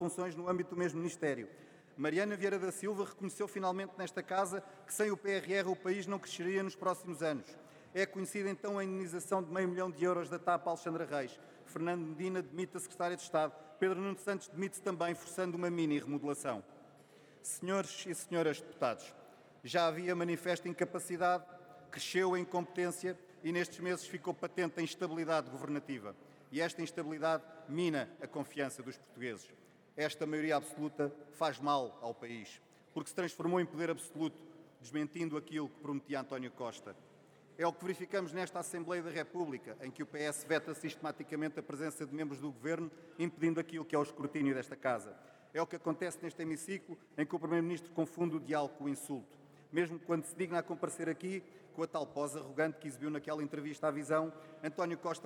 funções no âmbito do mesmo Ministério. Mariana Vieira da Silva reconheceu finalmente nesta Casa que sem o PRR o país não cresceria nos próximos anos. É conhecida então a indenização de €500 mil da TAP a Alexandra Reis. Fernando Medina demite a Secretária de Estado. Pedro Nuno Santos demite-se também, forçando uma mini-remodelação. Senhores e senhoras deputados, já havia manifesta incapacidade, cresceu a incompetência e nestes meses ficou patente a instabilidade governativa. E esta instabilidade mina a confiança dos portugueses. Esta maioria absoluta faz mal ao país, porque se transformou em poder absoluto, desmentindo aquilo que prometia António Costa. É o que verificamos nesta Assembleia da República, em que o PS veta sistematicamente a presença de membros do Governo, impedindo aquilo que é o escrutínio desta Casa. É o que acontece neste hemiciclo, em que o Primeiro-Ministro confunde o diálogo com o insulto. Mesmo quando se digna a comparecer aqui, com a tal pose arrogante que exibiu naquela entrevista à Visão, António Costa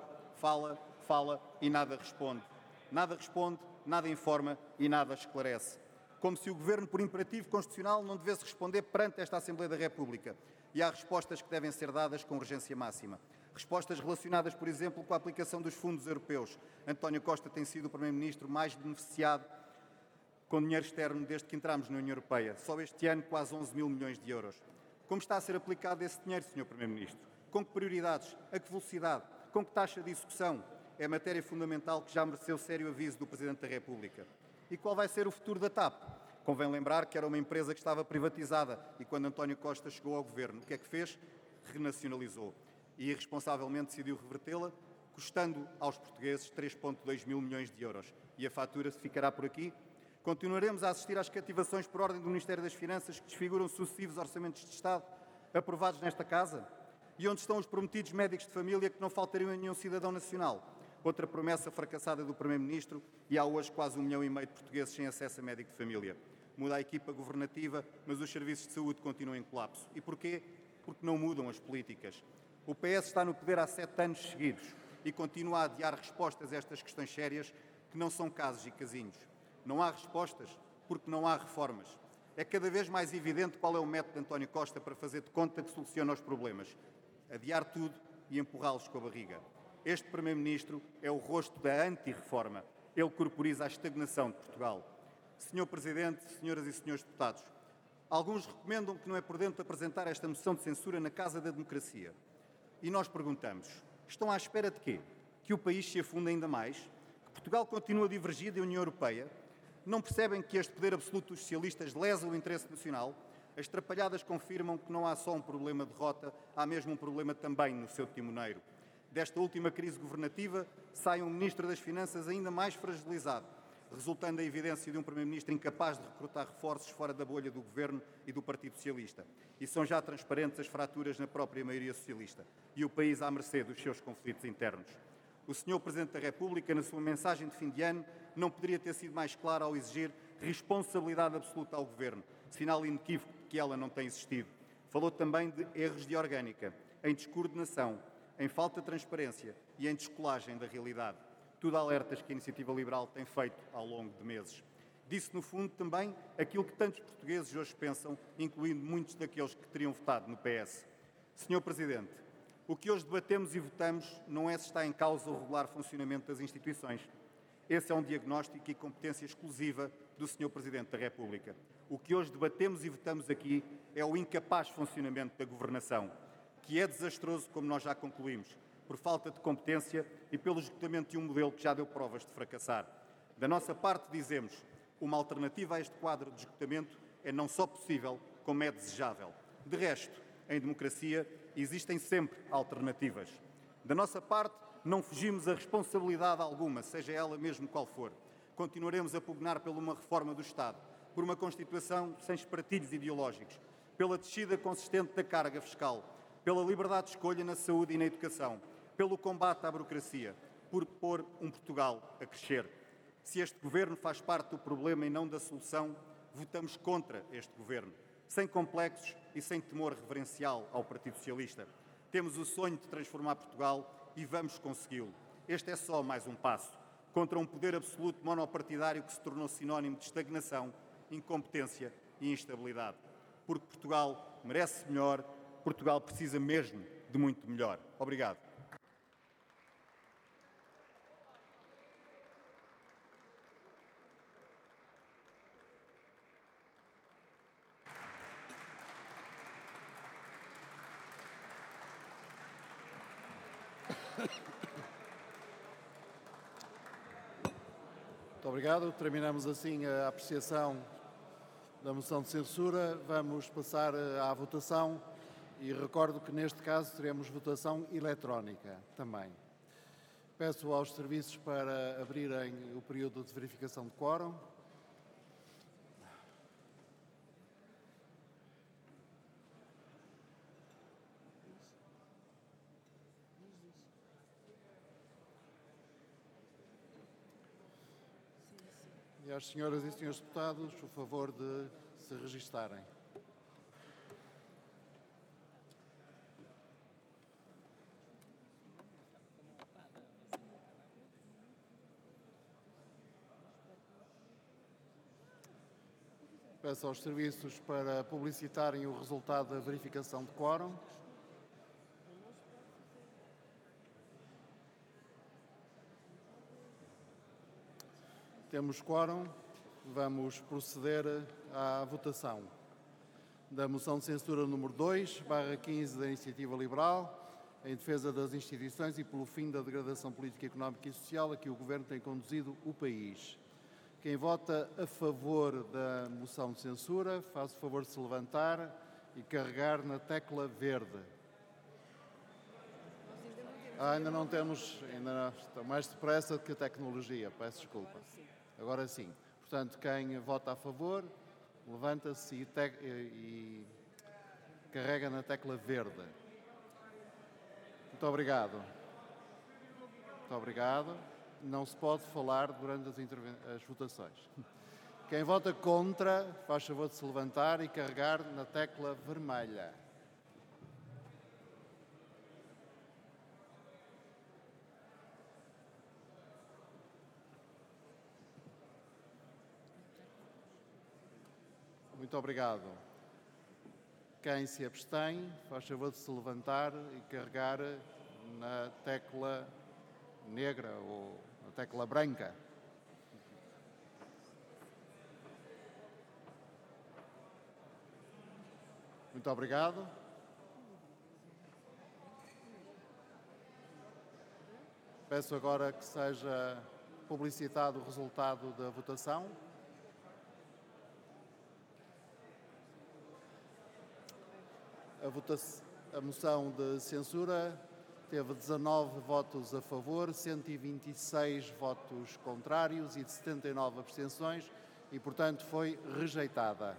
fala e nada responde. Nada responde, nada informa e nada esclarece. Como se o Governo, por imperativo constitucional, não devesse responder perante esta Assembleia da República. E há respostas que devem ser dadas com urgência máxima. Respostas relacionadas, por exemplo, com a aplicação dos fundos europeus. António Costa tem sido o Primeiro-Ministro mais beneficiado com dinheiro externo desde que entramos na União Europeia. Só este ano, quase 11 mil milhões de euros. Como está a ser aplicado esse dinheiro, Sr. Primeiro-Ministro? Com que prioridades? A que velocidade? Com que taxa de execução? É matéria fundamental que já mereceu sério aviso do Presidente da República. E qual vai ser o futuro da TAP? Convém lembrar que era uma empresa que estava privatizada e quando António Costa chegou ao Governo, o que é que fez? Renacionalizou e irresponsavelmente decidiu revertê-la, custando aos portugueses 3,2 mil milhões de euros. E a fatura ficará por aqui? Continuaremos a assistir às cativações por ordem do Ministério das Finanças que desfiguram sucessivos orçamentos de Estado aprovados nesta Casa? E onde estão os prometidos médicos de família que não faltariam a nenhum cidadão nacional? Outra promessa fracassada do Primeiro-Ministro e há hoje quase 1,5 milhão de portugueses sem acesso a médico de família. Muda a equipa governativa, mas os serviços de saúde continuam em colapso. E porquê? Porque não mudam as políticas. O PS está no poder há 7 anos seguidos e continua a adiar respostas a estas questões sérias que não são casos e casinhos. Não há respostas porque não há reformas. É cada vez mais evidente qual é o método de António Costa para fazer de conta que soluciona os problemas. Adiar tudo e empurrá-los com a barriga. Este Primeiro-Ministro é o rosto da anti-reforma. Ele corporiza a estagnação de Portugal. Senhor Presidente, senhoras e senhores deputados, alguns recomendam que não é prudente apresentar esta moção de censura na Casa da Democracia. E nós perguntamos, estão à espera de quê? Que o país se afunde ainda mais? Que Portugal continue a divergir da União Europeia? Não percebem que este poder absoluto dos socialistas lesa o interesse nacional? As trapalhadas confirmam que não há só um problema de rota, há mesmo um problema também no seu timoneiro. Desta última crise governativa sai um Ministro das Finanças ainda mais fragilizado, resultando da evidência de um Primeiro-Ministro incapaz de recrutar reforços fora da bolha do Governo e do Partido Socialista. E são já transparentes as fraturas na própria maioria socialista e o país à mercê dos seus conflitos internos. O Sr. Presidente da República, na sua mensagem de fim de ano, não poderia ter sido mais claro ao exigir responsabilidade absoluta ao Governo, sinal inequívoco de que ela não tem existido. Falou também de erros de orgânica, em descoordenação, em falta de transparência e em descolagem da realidade. Tudo alertas que a Iniciativa Liberal tem feito ao longo de meses. Disse, no fundo, também aquilo que tantos portugueses hoje pensam, incluindo muitos daqueles que teriam votado no PS. Sr. Presidente, o que hoje debatemos e votamos não é se está em causa o regular funcionamento das instituições. Esse é um diagnóstico e competência exclusiva do Sr. Presidente da República. O que hoje debatemos e votamos aqui é o incapaz funcionamento da governação, que é desastroso, como nós já concluímos, por falta de competência e pelo esgotamento de um modelo que já deu provas de fracassar. Da nossa parte, dizemos, uma alternativa a este quadro de esgotamento é não só possível, como é desejável. De resto, em democracia, existem sempre alternativas. Da nossa parte, não fugimos a responsabilidade alguma, seja ela mesmo qual for. Continuaremos a pugnar por uma reforma do Estado, por uma Constituição sem espartilhos ideológicos, pela descida consistente da carga fiscal, pela liberdade de escolha na saúde e na educação, pelo combate à burocracia, por pôr um Portugal a crescer. Se este Governo faz parte do problema e não da solução, votamos contra este Governo, sem complexos e sem temor reverencial ao Partido Socialista. Temos o sonho de transformar Portugal e vamos consegui-lo. Este é só mais um passo contra um poder absoluto monopartidário que se tornou sinónimo de estagnação, incompetência e instabilidade. Porque Portugal merece melhor, Portugal precisa mesmo de muito melhor. Obrigado. Muito obrigado. Terminamos assim a apreciação da moção de censura. Vamos passar à votação e recordo que neste caso teremos votação eletrónica também. Peço aos serviços para abrirem o período de verificação de quórum. E às senhoras e senhores deputados, o favor de se registarem. Peço aos serviços para publicitarem o resultado da verificação de quórum. Temos quórum. Vamos proceder à votação da moção de censura número 2/15 da Iniciativa Liberal, em defesa das instituições e pelo fim da degradação política, económica e social a que o Governo tem conduzido o país. Quem vota a favor da moção de censura, faça o favor de se levantar e carregar na tecla verde. Ainda não temos, está mais depressa do que a tecnologia, peço desculpa. Agora sim. Portanto, quem vota a favor, levanta-se e carrega na tecla verde. Muito obrigado. Muito obrigado. Não se pode falar durante as votações. Quem vota contra, faz favor de se levantar e carregar na tecla vermelha. Muito obrigado. Quem se abstém, faz favor de se levantar e carregar na tecla negra ou na tecla branca. Muito obrigado. Peço agora que seja publicitado o resultado da votação. A moção de censura teve 19 votos a favor, 126 votos contrários e 79 abstenções e, portanto, foi rejeitada.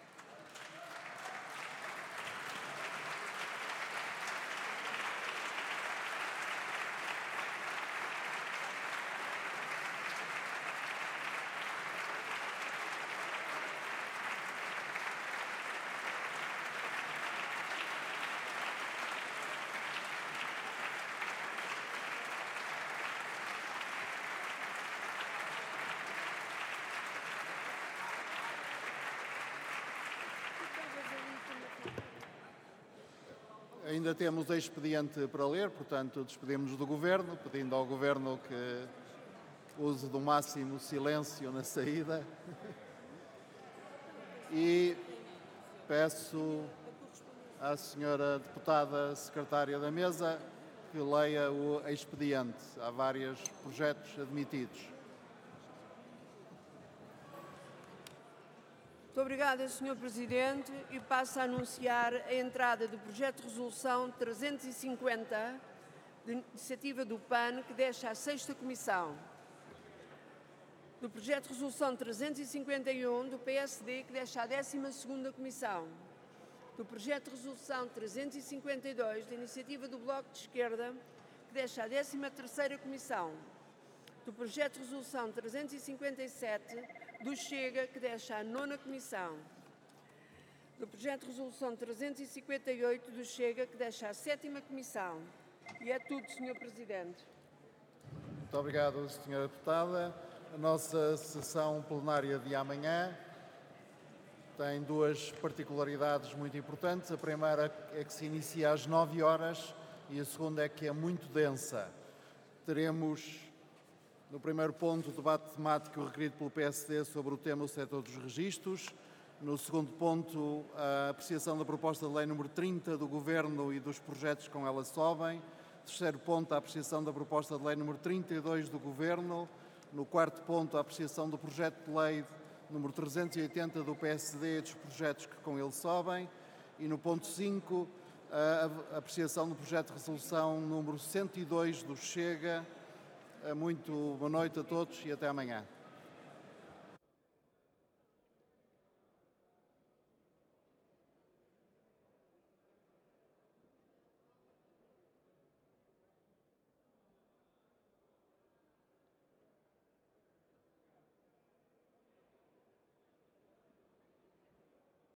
Ainda temos expediente para ler, portanto, despedimos do Governo, pedindo ao Governo que use do máximo silêncio na saída. E peço à senhora deputada secretária da Mesa que leia o expediente. Há vários projetos admitidos. Muito obrigada, Sr. Presidente, e passo a anunciar a entrada do projeto de resolução 350 de iniciativa do PAN, que deixa a 6ª Comissão. Do projeto de resolução 351 do PSD, que deixa a 12ª Comissão. Do projeto de resolução 352 da iniciativa do Bloco de Esquerda, que deixa a 13ª Comissão. Do projeto de resolução 357 do Chega, que deixa a 9ª Comissão. Do projeto de resolução 358 do Chega, que deixa a 7ª Comissão. E é tudo, Sr. Presidente. Muito obrigado, Sra. Deputada. A nossa sessão plenária de amanhã tem duas particularidades muito importantes. A primeira é que se inicia às 9 horas e a segunda é que é muito densa. Teremos, no primeiro ponto, o debate temático requerido pelo PSD sobre o tema do setor dos registros. No segundo ponto, a apreciação da proposta de lei número 30 do Governo e dos projetos com ela sobem. Terceiro ponto, a apreciação da proposta de lei número 32 do Governo. No quarto ponto, a apreciação do projeto de lei número 380 do PSD e dos projetos que com ele sobem. E no ponto 5, a apreciação do projeto de resolução número 102 do Chega. Muito boa noite a todos e até amanhã.